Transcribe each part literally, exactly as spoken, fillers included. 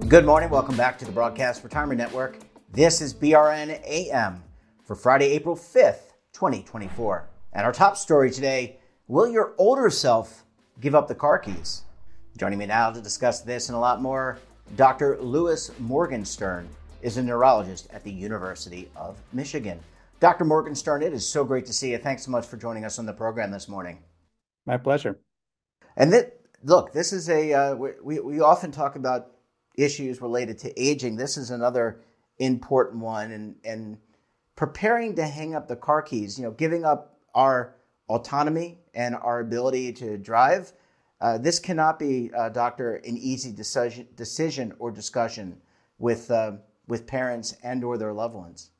Good morning. Welcome back to the Broadcast Retirement Network. This is B R N A M for Friday, April fifth, twenty twenty-four. And our top story today, will your older self give up the car keys? Joining me now to discuss this and a lot more, Doctor Lewis Morgenstern is a neurologist at the University of Michigan. Doctor Morgenstern, it is so great to see you. Thanks so much for joining us on the program this morning. My pleasure. And th- look, this is a, uh, we, we often talk about issues related to aging. This is another important one. And, and preparing to hang up the car keys, you know, giving up our autonomy and our ability to drive. Uh, this cannot be, uh, doctor, an easy decision, decision or discussion with uh, with parents and or their loved ones.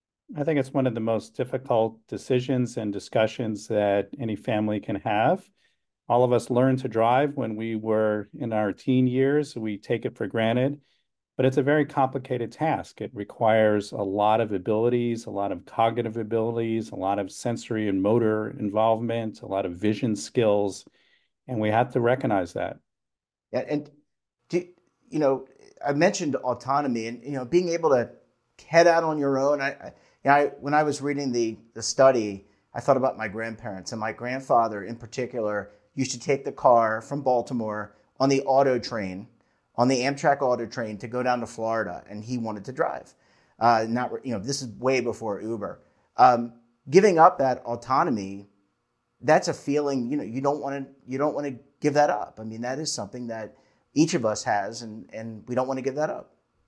I think it's one of the most difficult decisions and discussions that any family can have. All of us learned to drive when we were in our teen years. We take it for granted, but it's a very complicated task. It requires a lot of abilities, a lot of cognitive abilities, a lot of sensory and motor involvement, a lot of vision skills, and we have to recognize that. Yeah, and do, you know, I mentioned autonomy, and you know, being able to head out on your own. I, I, you know, I when I was reading the the study, I thought about my grandparents, and my grandfather in particular used to take the car from Baltimore on the auto train, on the Amtrak auto train to go down to Florida, and he wanted to drive. Uh, not, you know, this is way before Uber. Um, giving up that autonomy, that's a feeling, you know, you don't want to, you don't want to give that up. I mean, that is something that each of us has, and, and we don't want to give that up.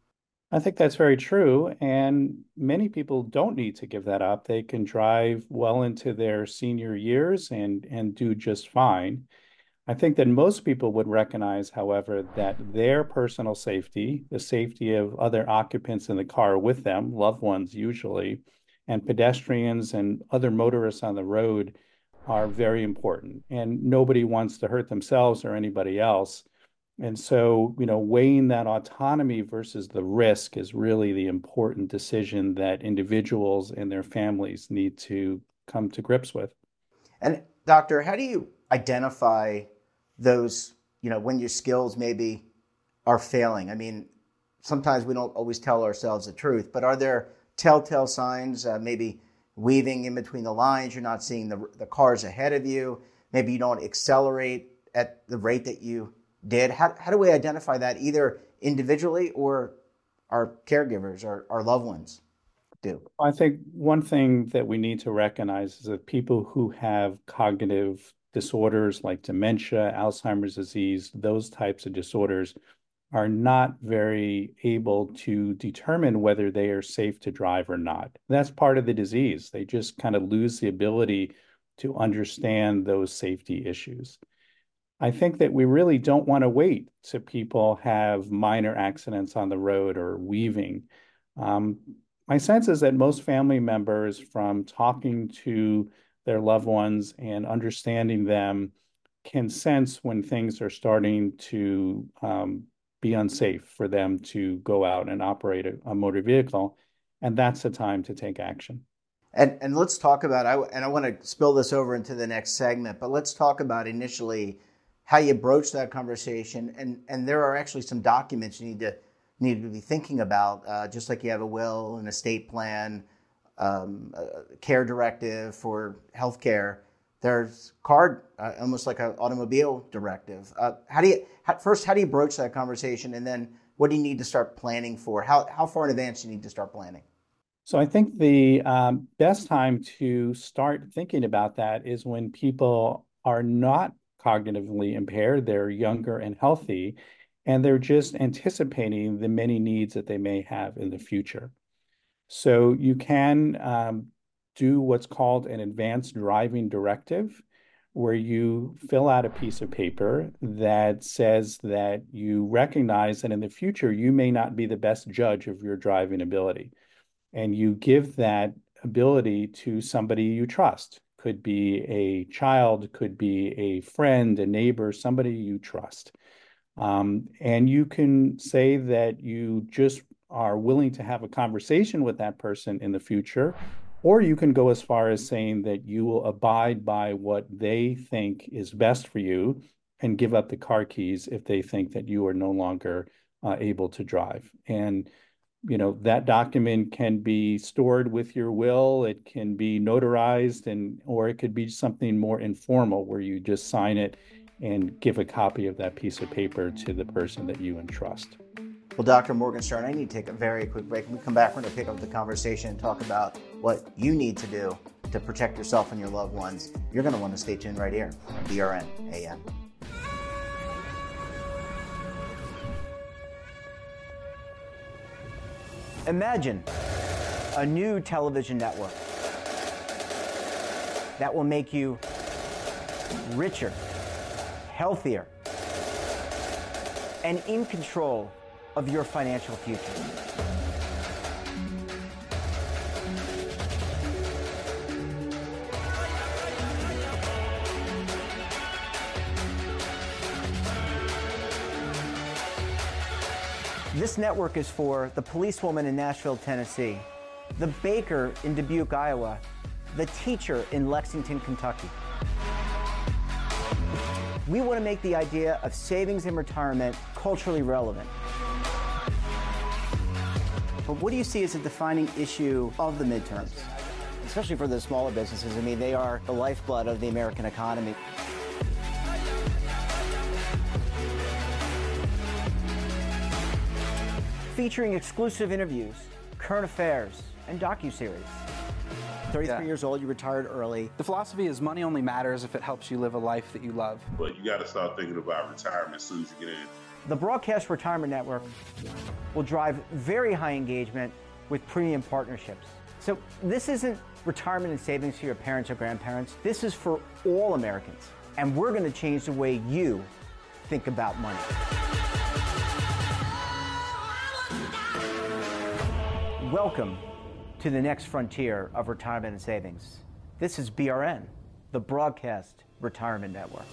I think that's very true. And many people don't need to give that up. They can drive well into their senior years and, and do just fine. I think that most people would recognize, however, that their personal safety, the safety of other occupants in the car with them, loved ones usually, and pedestrians and other motorists on the road are very important. And nobody wants to hurt themselves or anybody else. And so, you know, weighing that autonomy versus the risk is really the important decision that individuals and their families need to come to grips with. And doctor, how do you identify those, you know, when your skills maybe are failing? I mean, sometimes we don't always tell ourselves the truth, but are there telltale signs, uh, maybe weaving in between the lines, you're not seeing the, the cars ahead of you, maybe you don't accelerate at the rate that you did? How, how do we identify that, either individually or our caregivers or our loved ones do? I think one thing that we need to recognize is that people who have cognitive disorders like dementia, Alzheimer's disease, those types of disorders are not very able to determine whether they are safe to drive or not. That's part of the disease. They just kind of lose the ability to understand those safety issues. I think that we really don't want to wait till people have minor accidents on the road or weaving. Um, my sense is that most family members, from talking to their loved ones and understanding them, can sense when things are starting to um, be unsafe for them to go out and operate a, a motor vehicle. And that's the time to take action. And and let's talk about, I, and I want to spill this over into the next segment, but let's talk about initially how you broach that conversation. And, and there are actually some documents you need to need to be thinking about, uh, just like you have a will, an estate plan, um, a care directive for healthcare. There's card, uh, almost like an automobile directive. Uh, how do you, how, first, how do you broach that conversation? And then what do you need to start planning for? How, how far in advance do you need to start planning? So I think the um, best time to start thinking about that is when people are not cognitively impaired, they're younger and healthy, and they're just anticipating the many needs that they may have in the future. So you can um, do what's called an advanced driving directive, where you fill out a piece of paper that says that you recognize that in the future, you may not be the best judge of your driving ability. And you give that ability to somebody you trust. Could be a child, could be a friend, a neighbor, somebody you trust. Um, and you can say that you just are willing to have a conversation with that person in the future, or you can go as far as saying that you will abide by what they think is best for you and give up the car keys if they think that you are no longer uh, able to drive. And you know, that document can be stored with your will, it can be notarized, and or it could be something more informal where you just sign it and give a copy of that piece of paper to the person that you entrust. Well, Doctor Morgenstern, I need to take a very quick break. When we come back, we're going to pick up the conversation and talk about what you need to do to protect yourself and your loved ones. You're going to want to stay tuned right here on B R N A M. Imagine a new television network that will make you richer, healthier, and in control of your financial future. This network is for the policewoman in Nashville, Tennessee, the baker in Dubuque, Iowa, the teacher in Lexington, Kentucky. We want to make the idea of savings and retirement culturally relevant. But what do you see as a defining issue of the midterms, especially for the smaller businesses? I mean, they are the lifeblood of the American economy. Featuring exclusive interviews, current affairs, and docuseries. thirty-three yeah. years old, you retired early. The philosophy is money only matters if it helps you live a life that you love. But you got to start thinking about retirement as soon as you get in. The Broadcast Retirement Network will drive very high engagement with premium partnerships. So this isn't retirement and savings for your parents or grandparents. This is for all Americans. And we're going to change the way you think about money. Welcome to the next frontier of retirement and savings. This is B R N, the Broadcast Retirement Network.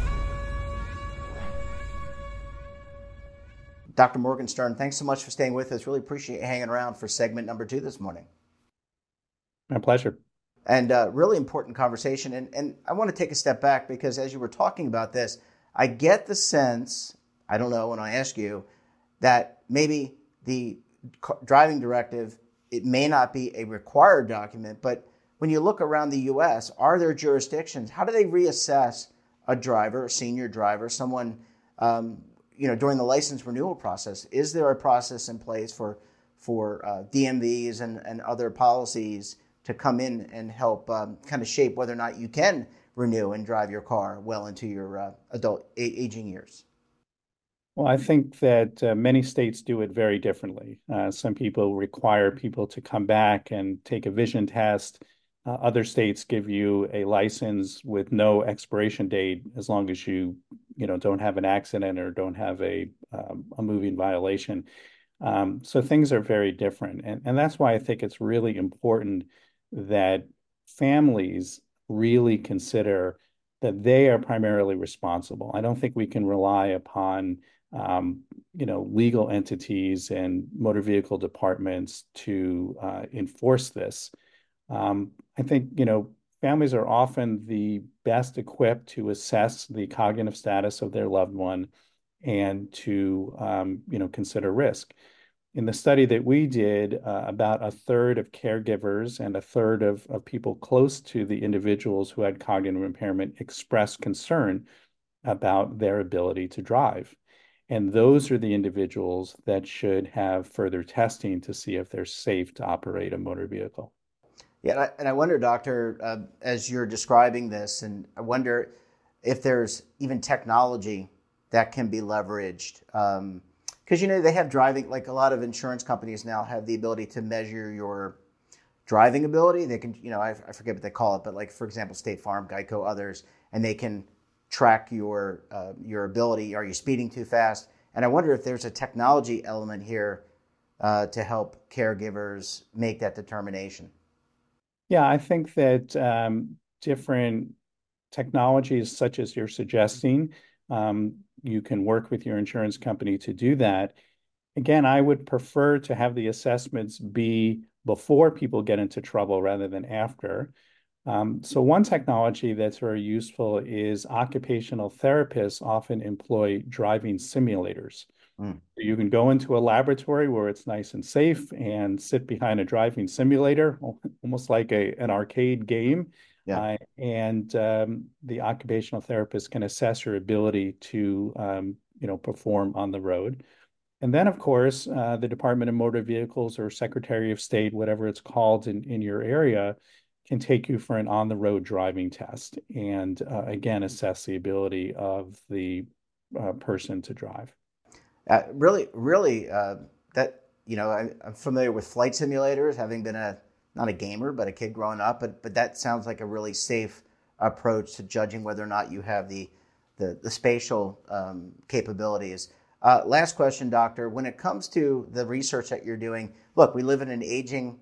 Doctor Morgenstern, thanks so much for staying with us. Really appreciate you hanging around for segment number two this morning. My pleasure. And uh, really important conversation. And, and I want to take a step back because as you were talking about this, I get the sense, I don't know when I ask you, that maybe the driving directive, it may not be a required document, but when you look around the U S, are there jurisdictions? How do they reassess a driver, a senior driver, someone, um, you know, during the license renewal process? Is there a process in place for for uh, D M Vs and, and other policies to come in and help um, kind of shape whether or not you can renew and drive your car well into your uh, adult a- aging years? Well, I think that uh, many states do it very differently. Uh, some people require people to come back and take a vision test. Uh, other states give you a license with no expiration date as long as you, you know, don't have an accident or don't have a um, a moving violation. Um, so things are very different, and and that's why I think it's really important that families really consider that they are primarily responsible. I don't think we can rely upon Um, you know, legal entities and motor vehicle departments to uh, enforce this. Um, I think, you know, families are often the best equipped to assess the cognitive status of their loved one and to, um, you know, consider risk. In the study that we did, uh, about a third of caregivers and a third of, of people close to the individuals who had cognitive impairment expressed concern about their ability to drive. And those are the individuals that should have further testing to see if they're safe to operate a motor vehicle. Yeah, and I, and I wonder, Doctor, uh, as you're describing this, and I wonder if there's even technology that can be leveraged. Um, because, you know, they have driving, like a lot of insurance companies now have the ability to measure your driving ability. They can, you know, I, I forget what they call it, but like, for example, State Farm, Geico, others, and they can track your uh, your ability. Are you speeding too fast? And I wonder if there's a technology element here uh, to help caregivers make that determination. Yeah, I think that um, different technologies such as you're suggesting, um, you can work with your insurance company to do that. Again, I would prefer to have the assessments be before people get into trouble rather than after. Um, so one technology that's very useful is occupational therapists often employ driving simulators. Mm. You can go into a laboratory where it's nice and safe and sit behind a driving simulator, almost like a, an arcade game. Yeah. Uh, and um, the occupational therapist can assess your ability to, um, you know, perform on the road. And then, of course, uh, the Department of Motor Vehicles or Secretary of State, whatever it's called in, in your area, can take you for an on-the-road driving test and, uh, again, assess the ability of the uh, person to drive. Uh, really, really, uh, that, you know, I, I'm familiar with flight simulators, having been a, not a gamer, but a kid growing up, but but that sounds like a really safe approach to judging whether or not you have the, the, the spatial um, capabilities. Uh, last question, doctor. When it comes to the research that you're doing, look, we live in an aging,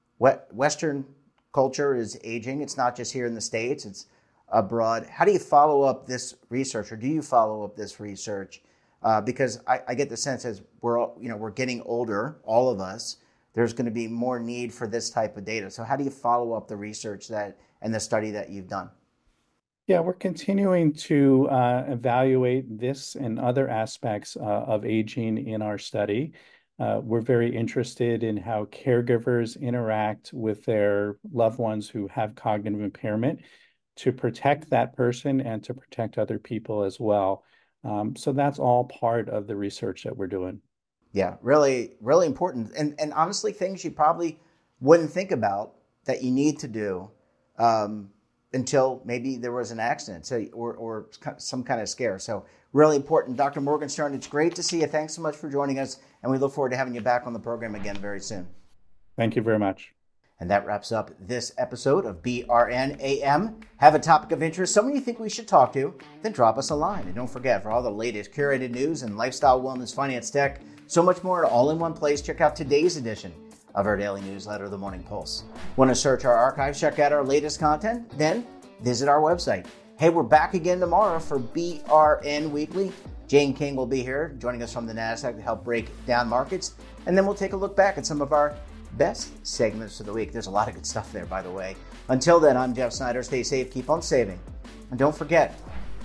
Western culture is aging. It's not just here in the States, it's abroad. How do you follow up this research, or do you follow up this research? Uh, because I, I get the sense as we're all, you know, we're getting older, all of us, there's going to be more need for this type of data. So how do you follow up the research that and the study that you've done? Yeah, we're continuing to uh, evaluate this and other aspects uh, of aging in our study. Uh, we're very interested in how caregivers interact with their loved ones who have cognitive impairment to protect that person and to protect other people as well. Um, so that's all part of the research that we're doing. Yeah, really, really important. And, and honestly, things you probably wouldn't think about that you need to do um, until maybe there was an accident so, or, or some kind of scare. So really important. Doctor Morgenstern, it's great to see you. Thanks so much for joining us. And we look forward to having you back on the program again very soon. Thank you very much. And that wraps up this episode of B R N A M. Have a topic of interest, someone you think we should talk to, then drop us a line. And don't forget, for all the latest curated news and lifestyle, wellness, finance, tech, so much more all in one place, check out today's edition of our daily newsletter, The Morning Pulse. Want to search our archives, check out our latest content? Then visit our website. Hey, we're back again tomorrow for B R N Weekly. Jane King will be here, joining us from the NASDAQ to help break down markets. And then we'll take a look back at some of our best segments of the week. There's a lot of good stuff there, by the way. Until then, I'm Jeff Snyder. Stay safe, keep on saving. And don't forget,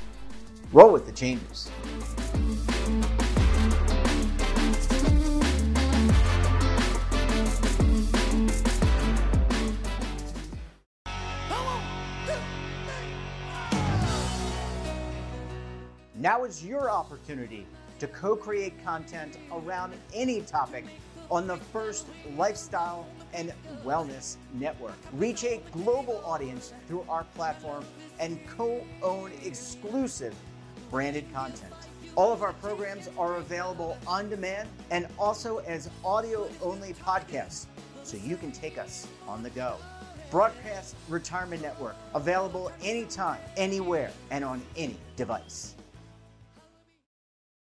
roll with the changes. Now is your opportunity to co-create content around any topic on the First Lifestyle and Wellness Network. Reach a global audience through our platform and co-own exclusive branded content. All of our programs are available on demand and also as audio-only podcasts, so you can take us on the go. Broadcast Retirement Network, available anytime, anywhere, and on any device.